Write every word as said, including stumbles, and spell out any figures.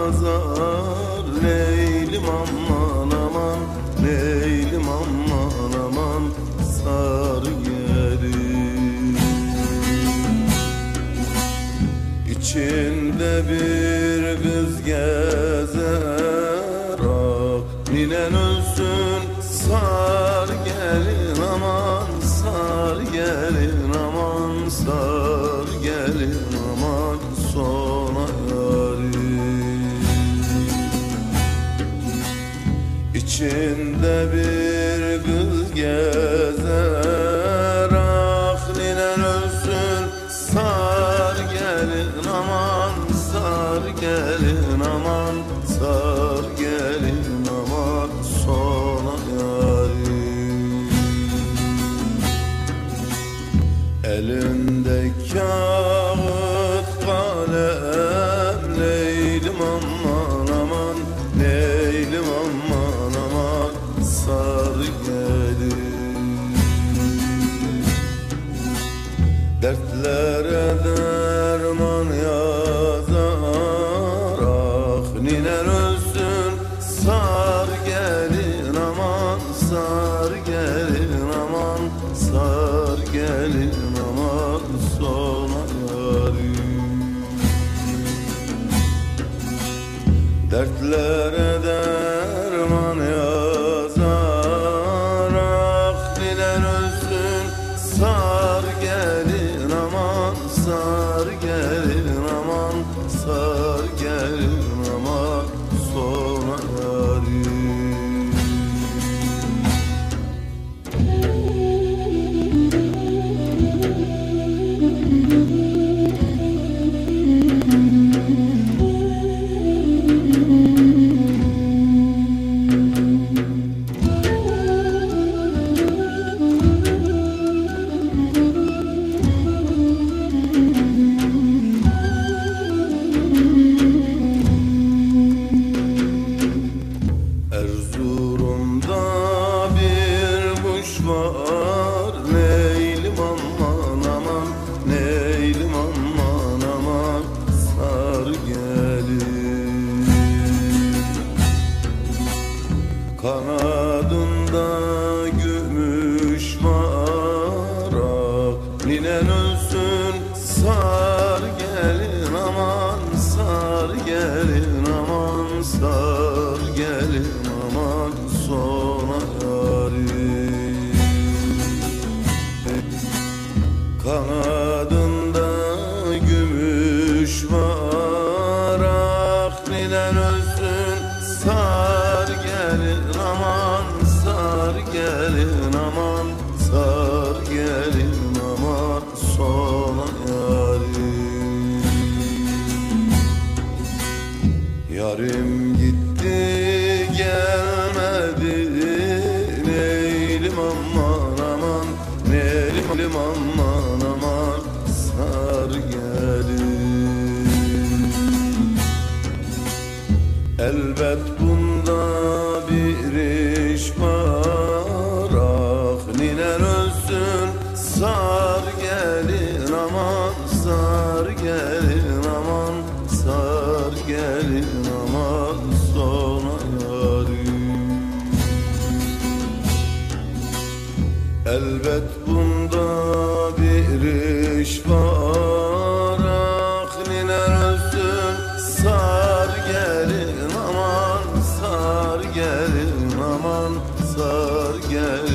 yazar. Leylim aman aman, Leylim aman aman, sar gelin. İçinde bir kız gezer, ah ninen ölsün, sar gelin aman, sar gelin aman, sar gelin aman, sona yarim. İçinde bir kız gezer, ah ninen ölsün, sar gelin aman, sar gelin aman, sar gelin aman, sona yarim. Elinde kağıt kalem, Leylim aman aman, Leylim aman aman, sar gelin. Dertlere derman yazar, ah ninen ölsün, sar gelin aman, sar gelin aman, sar gelin aman, sona yarim. Dertlere derman yazar, ah ninen ölsün, sar gelin aman, sar gelin aman, sar gelin aman, sona yarim. Erzurum'da bir kuş var, Leylim aman aman, Leylim aman aman, sar gelin. Kanadında gümüş var, ah ninen ölsün, sar gelin aman, sar gelin aman, sar gelin aman, sona yarim. Kanadında gümüş var, ah ninen ölsün, sar gelin aman, sar gelin aman, sar gelin aman, sona yarim. Yarim gitti gelmedi, Leylim aman aman, Leylim aman aman, sar gelin. Elbet bunda bir iş var, ah ninen ölsün, sar gelin aman, sar gelin aman, sar gelin aman, sona yarim. Elbet bunda bir iş var, ah ninen ölsün, sar gelin aman, sar gelin aman, sar gelin